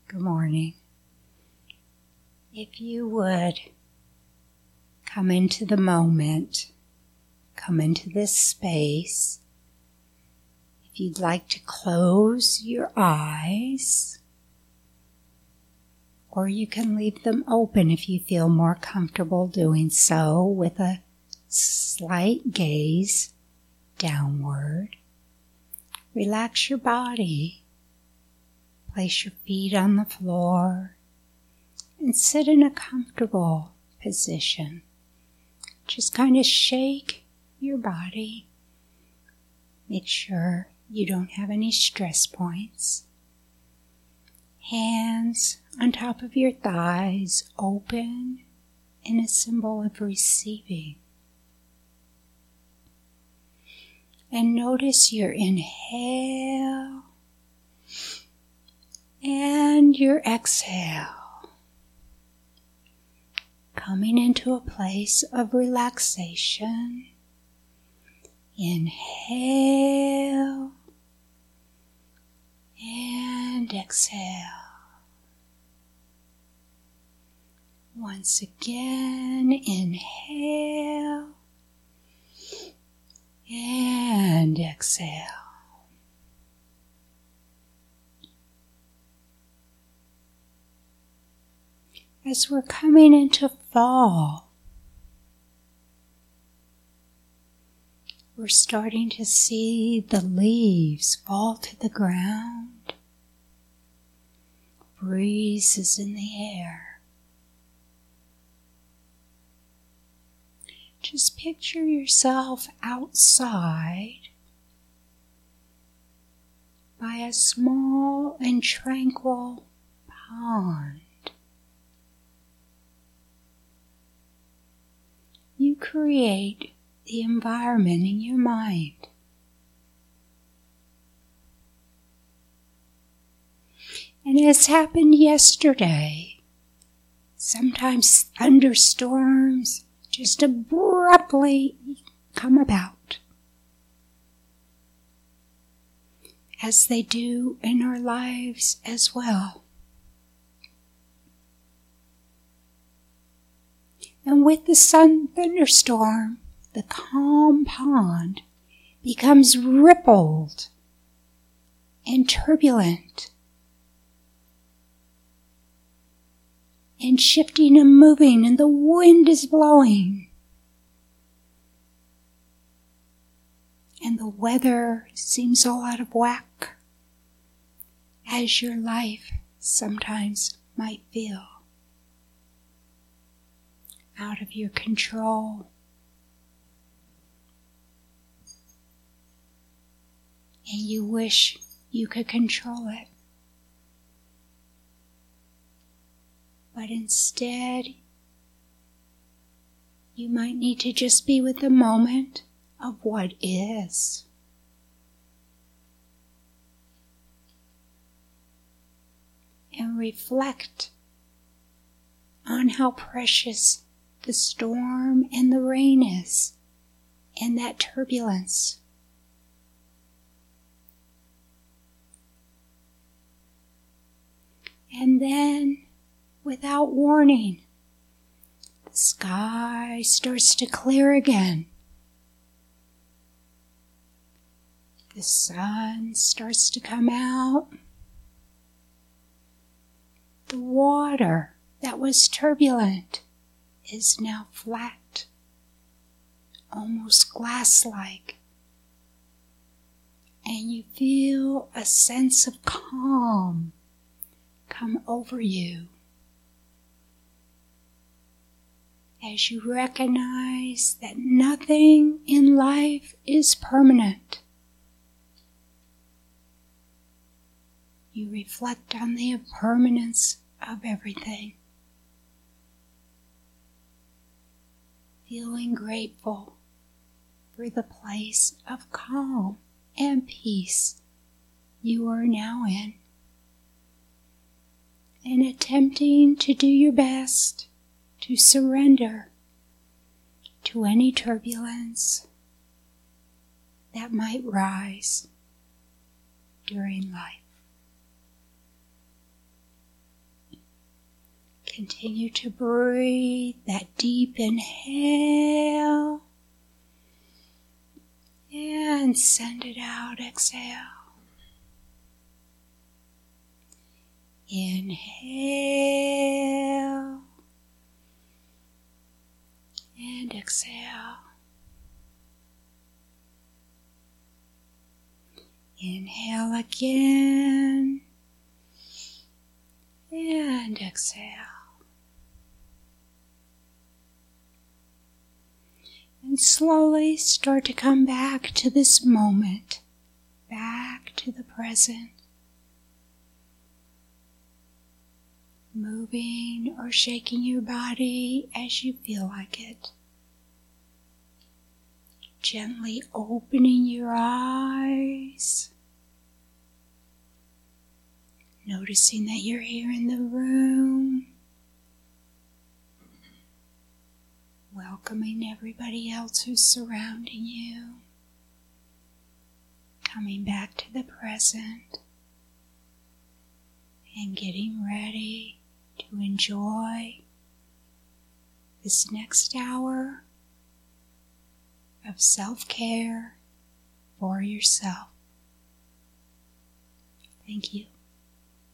Good morning. If you would come into the moment, come into this space. If you'd like to close your eyes, or you can leave them open if you feel more comfortable doing so with a slight gaze downward. Relax your body. Place your feet on the floor and sit in a comfortable position. Just kind of shake your body. Make sure you don't have any stress points. Hands on top of your thighs, open in a symbol of receiving. And notice your inhale and your exhale. Coming into a place of relaxation. Inhale and exhale. Once again, inhale and exhale. As we're coming into fall, we're starting to see the leaves fall to the ground. Breeze is in the air. Just picture yourself outside by a small and tranquil pond. You create the environment in your mind. And as happened yesterday, sometimes thunderstorms just abruptly come about, as they do in our lives as well. And with the thunderstorm, the calm pond becomes rippled and turbulent and shifting and moving, and the wind is blowing. And the weather seems all out of whack, as your life sometimes might feel. Out of your control. And you wish you could control it. But instead, you might need to just be with the moment of what is. And reflect on how precious the storm and the rain is, and that turbulence. And then, without warning, the sky starts to clear again. The sun starts to come out. The water that was turbulent is now flat, almost glass-like, and you feel a sense of calm come over you as you recognize that nothing in life is permanent. You reflect on the impermanence of everything. Feeling grateful for the place of calm and peace you are now in, and attempting to do your best to surrender to any turbulence that might rise during life. Continue to breathe that deep inhale and send it out, exhale. Inhale and exhale. Inhale again and exhale. And slowly start to come back to this moment, back to the present. Moving or shaking your body as you feel like it. Gently opening your eyes. Noticing that you're here in the room. Welcoming everybody else who's surrounding you. Coming back to the present. And getting ready to enjoy this next hour of self-care for yourself. Thank you.